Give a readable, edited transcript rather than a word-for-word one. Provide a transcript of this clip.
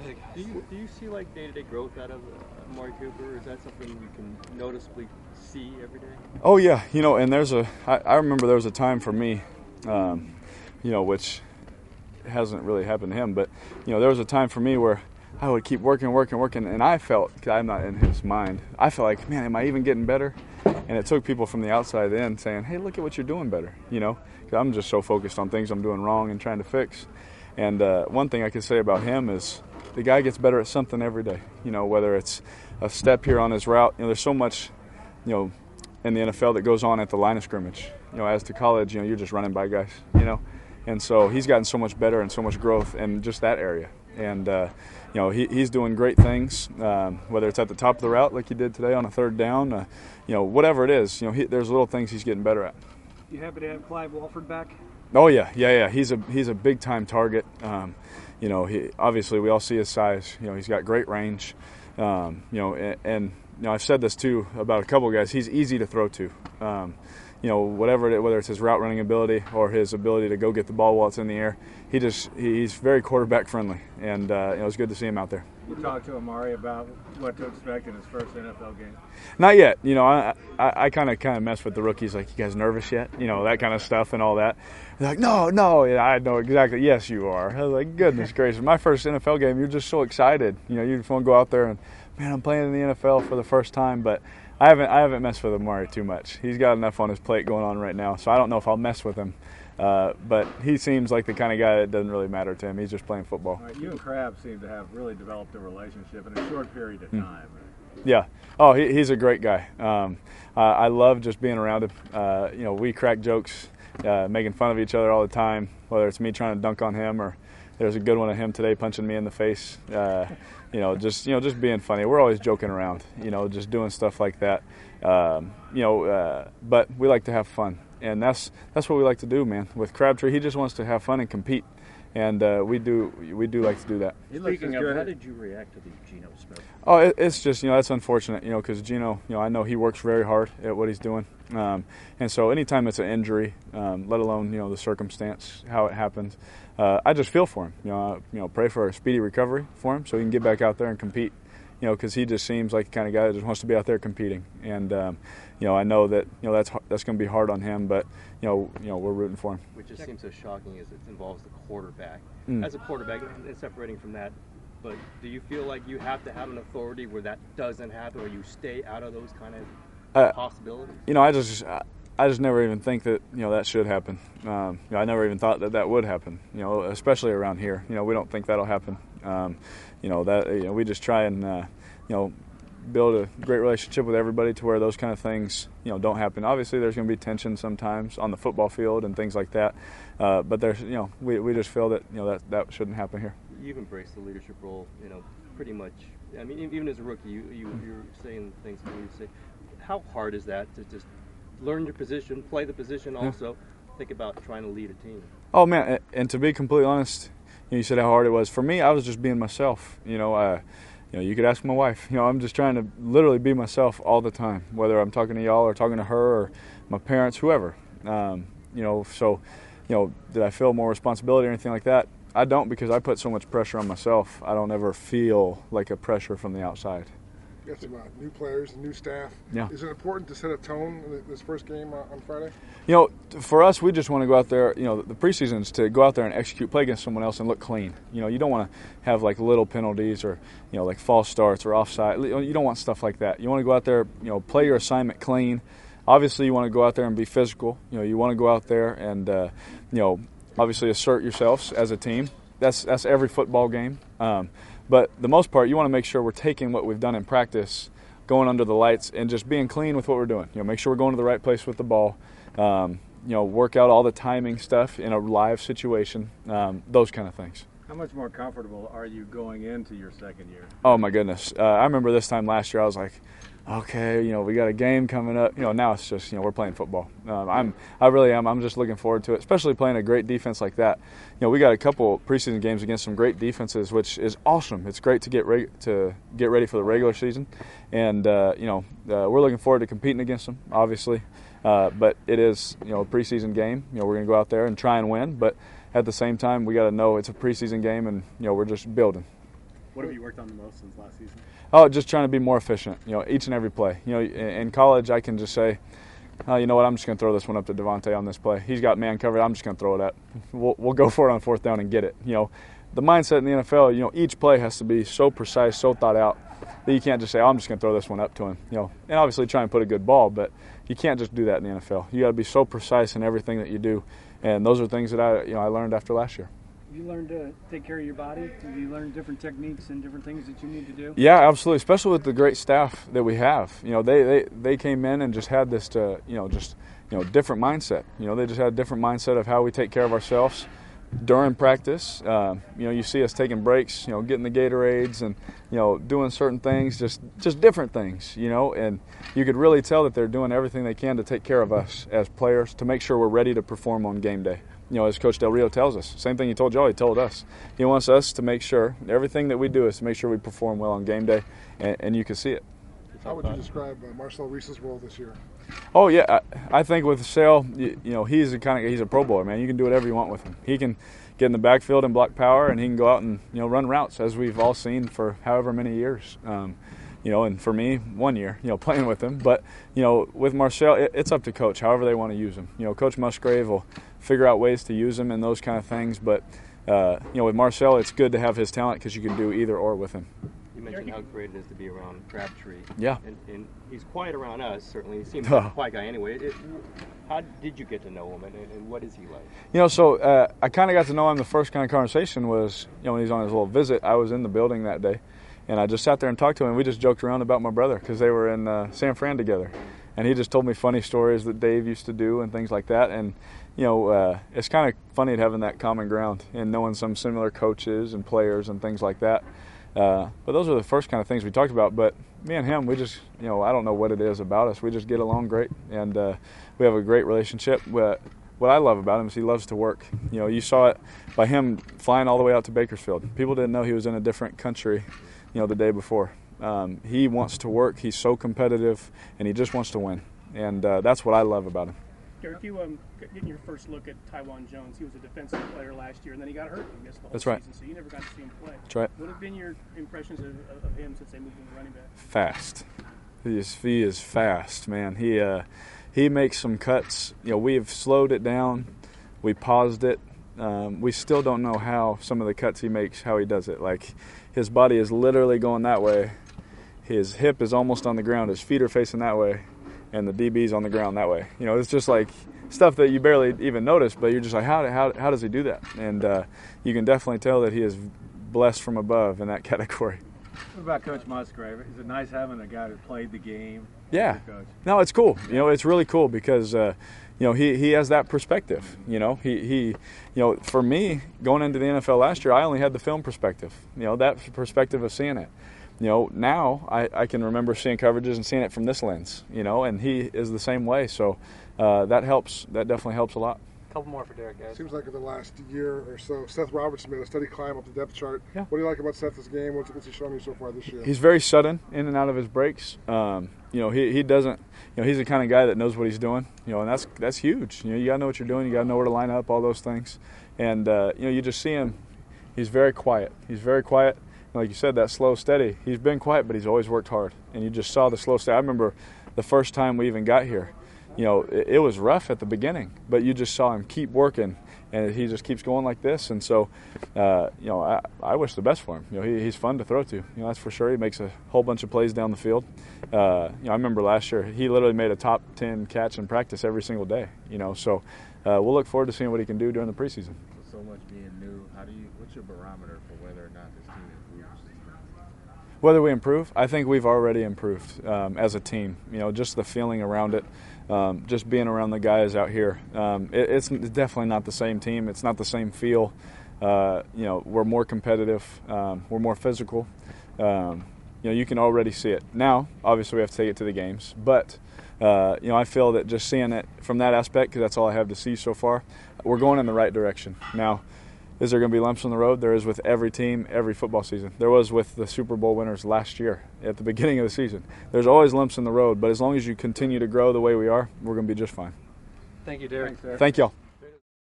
Do you see like day-to-day growth out of Amari Cooper? Is that something you can noticeably see every day? Oh yeah, and I remember there was a time for me, which hasn't really happened to him, but there was a time for me where I would keep working, and I felt, because I'm not in his mind, I felt like, man, am I even getting better? And it took people from the outside in saying, hey, look at what you're doing better, because I'm just so focused on things I'm doing wrong and trying to fix. And one thing I can say about him is the guy gets better at something every day, whether it's a step here on his route. There's so much, in the NFL that goes on at the line of scrimmage. As to college, you're just running by guys, And so he's gotten so much better and so much growth in just that area. And, he's doing great things, whether it's at the top of the route like he did today on a third down, whatever it is, there's little things he's getting better at. You happy to have Clive Walford back? Oh, yeah. He's a big-time target. He obviously we all see his size. He's got great range. And I've said this too about a couple of guys. He's easy to throw to. Whether it's his route running ability or his ability to go get the ball while it's in the air, he's very quarterback friendly, and it's good to see him out there. You talked to Amari about what to expect in his first NFL game? Not yet. I kind of mess with the rookies, like, you guys nervous yet? That kind of stuff and all that. They're like, no, yeah, I know exactly. Yes, you are. I was like, goodness gracious, my first NFL game, you're just so excited. You just want to go out there and, man, I'm playing in the NFL for the first time, but I haven't messed with Amari too much. He's got enough on his plate going on right now, so I don't know if I'll mess with him. But he seems like the kind of guy that doesn't really matter to him. He's just playing football. Right, you and Crabbe seem to have really developed a relationship in a short period of time. Yeah. Oh, he's a great guy. I love just being around him. We crack jokes, making fun of each other all the time, whether it's me trying to dunk on him or there's a good one of him today punching me in the face. Just being funny. We're always joking around, just doing stuff like that. But we like to have fun, and that's what we like to do, man. With Crabtree, he just wants to have fun and compete, and we do like to do that. Speaking of, how did you react to the Geno Smith? Oh, it's just that's unfortunate, because Geno, I know he works very hard at what he's doing, and so anytime it's an injury, let alone the circumstance, how it happened, I just feel for him. Pray for a speedy recovery for him so he can get back out there and compete. Because he just seems like the kind of guy that just wants to be out there competing, and I know that that's going to be hard on him, but we're rooting for him. Which just seems so shocking as it involves the quarterback. As a quarterback, and separating from that, but do you feel like you have to have an authority where that doesn't happen, or you stay out of those kind of possibilities? I just never even think that that should happen. I never even thought that would happen. Especially around here. We don't think that'll happen. We just try and build a great relationship with everybody to where those kind of things don't happen. Obviously, there's going to be tension sometimes on the football field and things like that. But there's we just feel that that shouldn't happen here. You've embraced the leadership role, pretty much. I mean, even as a rookie, you're saying things that you say. How hard is that to just learn your position, play the position, also think about trying to lead a team? Oh man, and to be completely honest, you said how hard it was. For me, I was just being myself. You could ask my wife. I'm just trying to literally be myself all the time, whether I'm talking to y'all or talking to her or my parents, whoever. Did I feel more responsibility or anything like that? I don't, because I put so much pressure on myself. I don't ever feel like a pressure from the outside. You got some new players, new staff. Yeah. Is it important to set a tone in this first game on Friday? For us, we just want to go out there. The preseason is to go out there and execute, play against someone else, and look clean. You don't want to have like little penalties or like false starts or offside. You don't want stuff like that. You want to go out there, play your assignment clean. Obviously, you want to go out there and be physical. You want to go out there and obviously assert yourselves as a team. That's every football game. But the most part, you want to make sure we're taking what we've done in practice, going under the lights, and just being clean with what we're doing. Make sure we're going to the right place with the ball. Work out all the timing stuff in a live situation, those kind of things. How much more comfortable are you going into your second year? Oh, my goodness. I remember this time last year, I was like, okay, we got a game coming up. Now it's just, we're playing football. I really am. I'm just looking forward to it, especially playing a great defense like that. We got a couple preseason games against some great defenses, which is awesome. It's great to get ready for the regular season, and we're looking forward to competing against them, obviously. But it is, a preseason game. We're going to go out there and try and win, but at the same time, we got to know it's a preseason game, and we're just building. What have you worked on the most since last season? Oh, just trying to be more efficient, each and every play. In college I can just say, oh, you know what, I'm just going to throw this one up to Devontae on this play. He's got man covered, I'm just going to throw it up. We'll go for it on fourth down and get it. The mindset in the NFL, each play has to be so precise, so thought out that you can't just say, oh, I'm just going to throw this one up to him. And obviously try and put a good ball, but you can't just do that in the NFL. You got to be so precise in everything that you do, and those are things that I learned after last year. You learned to take care of your body? Have you learned different techniques and different things that you need to do? Yeah, absolutely. Especially with the great staff that we have. They came in and just had this different mindset. They just had a different mindset of how we take care of ourselves during practice. You see us taking breaks, getting the Gatorades and doing certain things, just different things. And you could really tell that they're doing everything they can to take care of us as players to make sure we're ready to perform on game day. As Coach Del Rio tells us, same thing he told y'all, he told us. He wants us to make sure everything that we do is to make sure we perform well on game day, and you can see it. How would you describe Marcel Reese's role this year? Oh yeah, I think with Sale, he's a Pro Bowler, man. You can do whatever you want with him. He can get in the backfield and block power, and he can go out and run routes, as we've all seen for however many years. And for me, 1 year, playing with him. But, with Marcel, it's up to Coach, however they want to use him. Coach Musgrave will figure out ways to use him and those kind of things. But, with Marcel, it's good to have his talent because you can do either or with him. You mentioned how great it is to be around Crabtree. Yeah. And he's quiet around us, certainly. He seems like a quiet guy anyway. How did you get to know him, and what is he like? So I kind of got to know him. The first kind of conversation was, when he was on his little visit, I was in the building that day. And I just sat there and talked to him. We just joked around about my brother because they were in San Fran together. And he just told me funny stories that Dave used to do and things like that. And, it's kind of funny having that common ground and knowing some similar coaches and players and things like that. But those are the first kind of things we talked about. But me and him, we just, I don't know what it is about us. We just get along great. And we have a great relationship. What I love about him is he loves to work. You saw it by him flying all the way out to Bakersfield. People didn't know he was in a different country the day before. He wants to work. He's so competitive, and he just wants to win. And that's what I love about him. Derek, you getting your first look at Taiwan Jones. He was a defensive player last year, and then he got hurt and missed the whole season, so you never got to see him play. That's right. What have been your impressions of him since they moved him to running back? Fast. He is fast, man. He makes some cuts. We have slowed it down. We paused it. We still don't know how some of the cuts he makes, how he does it. Like, his body is literally going that way. His hip is almost on the ground. His feet are facing that way, and the DB's on the ground that way. It's just like stuff that you barely even notice, but you're just like, how does he do that? And you can definitely tell that he is blessed from above in that category. What about Coach Musgrave? Is it nice having a guy who played the game? Yeah. No, it's cool. It's really cool because he has that perspective. He for me, going into the NFL last year, I only had the film perspective. That perspective of seeing it. Now I can remember seeing coverages and seeing it from this lens. And he is the same way. So that helps. That definitely helps a lot. Couple more for Derek, guys. Seems like in the last year or so, Seth Robertson made a steady climb up the depth chart. Yeah. What do you like about Seth's game? What's he shown you so far this year? He's very sudden in and out of his breaks. He doesn't. He's the kind of guy that knows what he's doing. And that's huge. You gotta know what you're doing. You gotta know where to line up, all those things. And you just see him. He's very quiet. He's very quiet. Like you said, that slow, steady. He's been quiet, but he's always worked hard. And you just saw the slow, steady. I remember the first time we even got here. It was rough at the beginning, but you just saw him keep working, and he just keeps going like this. And so, I wish the best for him. He's fun to throw to. That's for sure. He makes a whole bunch of plays down the field. I remember last year he literally made a top 10 catch in practice every single day. So we'll look forward to seeing what he can do during the preseason. With so much being new, what's your barometer for whether or not this team improves? Whether we improve, I think we've already improved as a team. Just the feeling around it. Just being around the guys out here, it's definitely not the same team. It's not the same feel. We're more competitive. We're more physical. You can already see it. Now, obviously, we have to take it to the games. But, I feel that just seeing it from that aspect, because that's all I have to see so far, we're going in the right direction. Now, is there going to be lumps on the road? There is with every team, every football season. There was with the Super Bowl winners last year at the beginning of the season. There's always lumps in the road, but as long as you continue to grow the way we are, we're going to be just fine. Thank you, Derek. Thank y'all.